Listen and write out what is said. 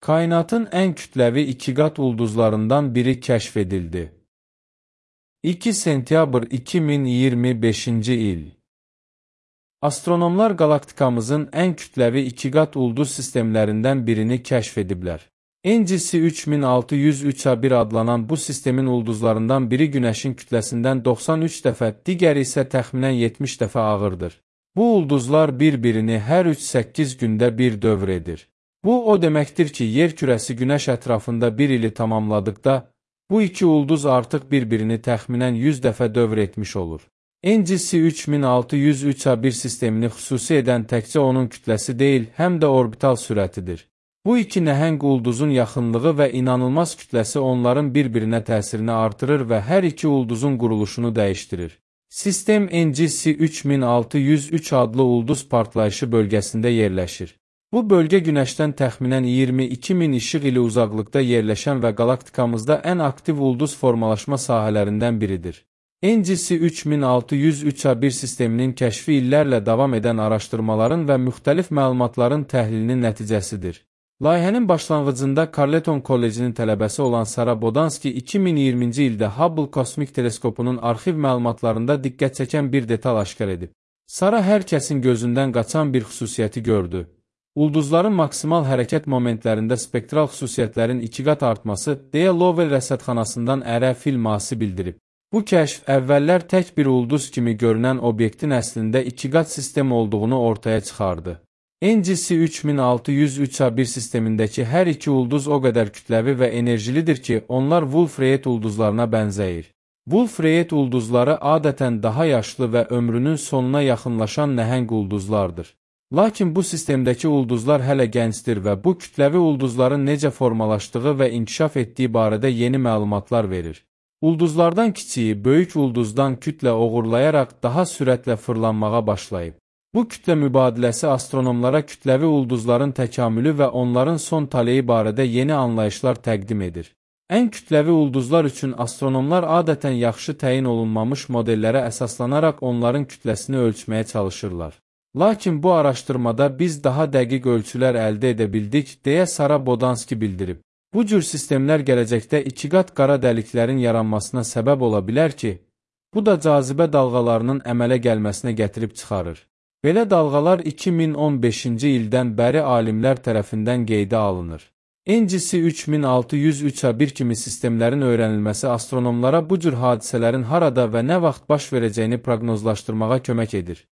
Kainatın ən kütləvi ikiqat ulduzlarından biri kəşf edildi. 2 sentyabr 2025-ci il. Astronomlar qalaktikamızın ən kütləvi ikiqat ulduz sistemlərindən birini kəşf ediblər. NGC 3603A1 adlanan bu sistemin ulduzlarından biri Günəşin kütləsindən 93 dəfə, digəri isə təxminən 70 dəfə ağırdır. Bu ulduzlar bir-birini hər 3-8 gündə bir dövr edir. Bu, o deməkdir ki, yer kürəsi Günəş ətrafında bir ili tamamladıqda, bu iki ulduz artıq bir-birini təxminən 100 dəfə dövr etmiş olur. NGC 3603A1 sistemini xüsusi edən təkcə onun kütləsi deyil, həm də orbital sürətidir. Bu iki nəhəng ulduzun yaxınlığı və inanılmaz kütləsi onların bir-birinə təsirini artırır və hər iki ulduzun quruluşunu dəyişdirir. Sistem NGC 3603 adlı ulduz partlayışı bölgəsində yerləşir. Bu bölgə Günəşdən təxminən 22.000 işıq ili uzaqlıqda yerləşən və qalaktikamızda ən aktiv ulduz formalaşma sahələrindən biridir. NGC 3603A1 sisteminin kəşfi illərlə davam edən araşdırmaların və müxtəlif məlumatların təhlilinin nəticəsidir. Layihənin başlanğıcında Carleton Kollecinin tələbəsi olan Sara Bodansky 2020-ci ildə Hubble kosmik teleskopunun arxiv məlumatlarında diqqət çəkən bir detal aşkar edib. Sara hər kəsin gözündən qaçan bir xüsusiyyəti gördü. Ulduzların maksimal hərəkət momentlərində spektral xüsusiyyətlərin 2 qat artması, deyə Lowell rəsədxanasından Ərə Filması bildirib. Bu kəşf əvvəllər tək bir ulduz kimi görünən obyektin əslində 2 qat sistem olduğunu ortaya çıxardı. NGC 3603A1 sistemindəki hər iki ulduz o qədər kütləvi və enerjilidir ki, onlar Wolf-Rayet ulduzlarına bənzəyir. Wolf-Rayet ulduzları adətən daha yaşlı və ömrünün sonuna yaxınlaşan nəhəng ulduzlardır. Lakin bu sistemdəki ulduzlar hələ gəncdir və bu kütləvi ulduzların necə formalaşdığı və inkişaf etdiyi barədə yeni məlumatlar verir. Ulduzlardan kiçiyi, böyük ulduzdan kütlə oğurlayaraq daha sürətlə fırlanmağa başlayıb. Bu kütlə mübadiləsi astronomlara kütləvi ulduzların təkamülü və onların son taleyi barədə yeni anlayışlar təqdim edir. Ən kütləvi ulduzlar üçün astronomlar adətən yaxşı təyin olunmamış modellərə əsaslanaraq onların kütləsini ölçməyə çalışırlar. Lakin bu araşdırmada biz daha dəqiq ölçülər əldə edə bildik, deyə Sara Bodansky bildirib. Bu cür sistemlər gələcəkdə 2 qat qara dəliklərin yaranmasına səbəb ola bilər ki, bu da cazibə dalğalarının əmələ gəlməsinə gətirib çıxarır. Belə dalğalar 2015-ci ildən bəri alimlər tərəfindən qeydə alınır. NGC 3603A1 kimi sistemlərin öyrənilməsi astronomlara bu cür hadisələrin harada və nə vaxt baş verəcəyini proqnozlaşdırmağa kömək edir.